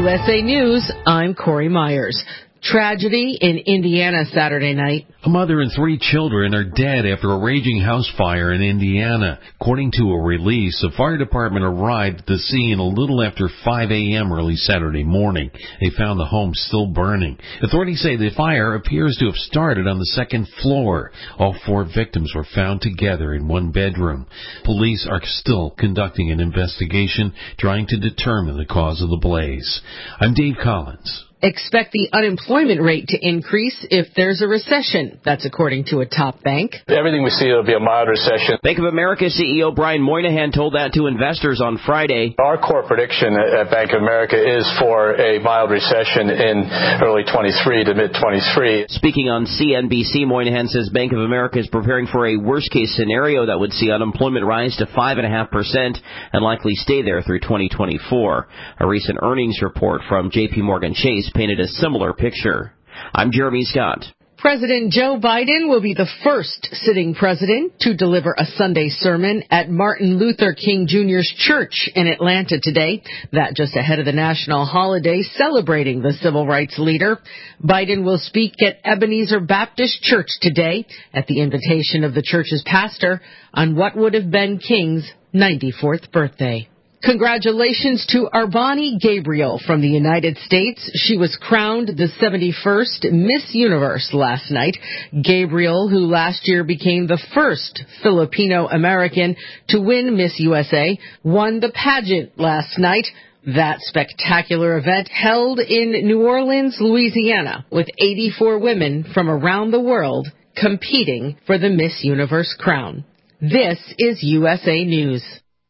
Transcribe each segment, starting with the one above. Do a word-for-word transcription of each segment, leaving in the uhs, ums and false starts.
S A News, I'm Corey Myers. Tragedy in Indiana Saturday night. A mother and three children are dead after a raging house fire in Indiana. According to a release, the fire department arrived at the scene a little after five a.m. early Saturday morning. They found the home still burning. Authorities say the fire appears to have started on the second floor. All four victims were found together in one bedroom. Police are still conducting an investigation, trying to determine the cause of the blaze. I'm Dave Collins. Expect the unemployment rate to increase if there's a recession. That's according to a top bank. Everything we see, it'll be a mild recession. Bank of America C E O Brian Moynihan told that to investors on Friday. Our core prediction at Bank of America is for a mild recession in early twenty-three to mid twenty-three. Speaking on C N B C, Moynihan says Bank of America is preparing for a worst-case scenario that would see unemployment rise to five point five percent and likely stay there through twenty twenty-four. A recent earnings report from J P Morgan Chase painted a similar picture. I'm Jeremy Scott. President Joe Biden will be the first sitting president to deliver a Sunday sermon at Martin Luther King Junior's church in Atlanta today. That just ahead of the national holiday celebrating the civil rights leader. Biden will speak at Ebenezer Baptist Church today at the invitation of the church's pastor on what would have been King's ninety-fourth birthday. Congratulations to Arbani Gabriel from the United States. She was crowned the seventy-first Miss Universe last night. Gabriel, who last year became the first Filipino-American to win Miss U S A, won the pageant last night. That spectacular event held in New Orleans, Louisiana, with eighty-four women from around the world competing for the Miss Universe crown. This is U S A News.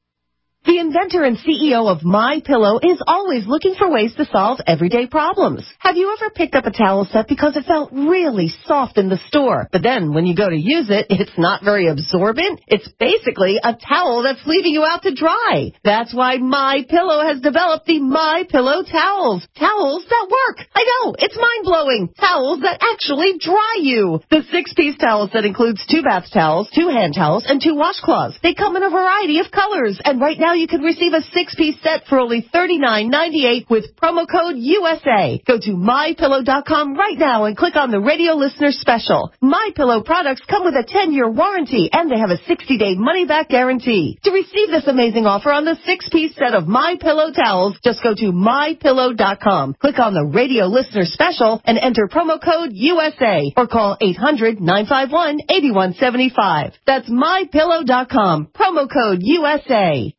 The inventor and C E O of MyPillow is always looking for ways to solve everyday problems. Have you ever picked up a towel set because it felt really soft in the store, but then when you go to use it, it's not very absorbent? It's basically a towel that's leaving you out to dry. That's why MyPillow has developed the MyPillow towels. Towels that work. I know, it's mind-blowing. Towels that actually dry you. The six-piece towel set includes two bath towels, two hand towels, and two washcloths. They come in a variety of colors, and right now you can receive a six-piece set for only thirty-nine ninety-eight with promo code U S A. Go to my pillow dot com right now and click on the radio listener special. MyPillow products come with a ten-year warranty, and they have a sixty-day money-back guarantee. To receive this amazing offer on the six-piece set of MyPillow towels, just go to my pillow dot com, click on the radio listener special, and enter promo code U S A, or call eight hundred nine five one eight one seven five. That's my pillow dot com, promo code U S A.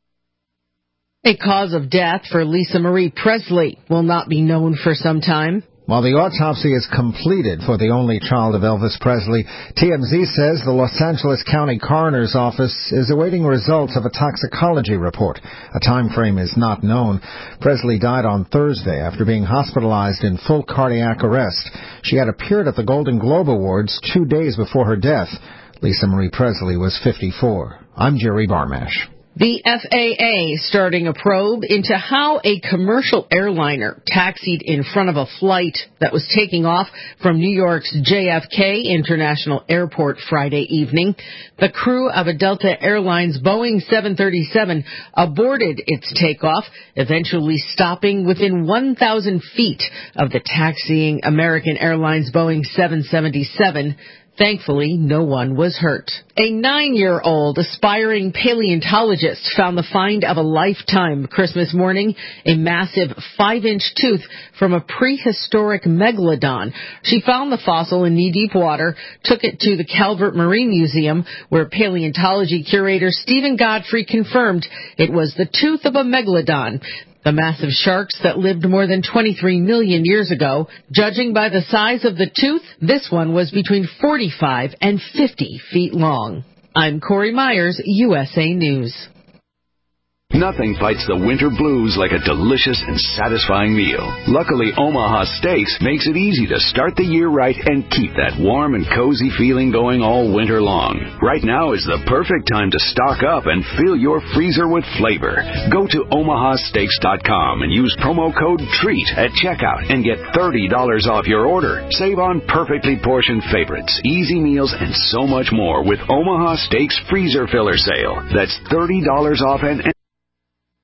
A cause of death for Lisa Marie Presley will not be known for some time. While the autopsy is completed for the only child of Elvis Presley, T M Z says the Los Angeles County Coroner's Office is awaiting results of a toxicology report. A time frame is not known. Presley died on Thursday after being hospitalized in full cardiac arrest. She had appeared at the Golden Globe Awards two days before her death. Lisa Marie Presley was fifty-four. I'm Jerry Barmash. The F A A starting a probe into how a commercial airliner taxied in front of a flight that was taking off from New York's J F K International Airport Friday evening. The crew of a Delta Airlines Boeing seven thirty-seven aborted its takeoff, eventually stopping within one thousand feet of the taxiing American Airlines Boeing seven seventy-seven. Thankfully, no one was hurt. A nine-year-old aspiring paleontologist found the find of a lifetime Christmas morning, a massive five-inch tooth from a prehistoric megalodon. She found the fossil in knee-deep water, took it to the Calvert Marine Museum, where paleontology curator Stephen Godfrey confirmed it was the tooth of a megalodon. The massive sharks that lived more than twenty-three million years ago. Judging by the size of the tooth, this one was between forty-five and fifty feet long. I'm Corey Myers, U S A News. Nothing fights the winter blues like a delicious and satisfying meal. Luckily, Omaha Steaks makes it easy to start the year right and keep that warm and cozy feeling going all winter long. Right now is the perfect time to stock up and fill your freezer with flavor. Go to omaha steaks dot com and use promo code TREAT at checkout and get thirty dollars off your order. Save on perfectly portioned favorites, easy meals, and so much more with Omaha Steaks Freezer Filler Sale. That's thirty dollars off an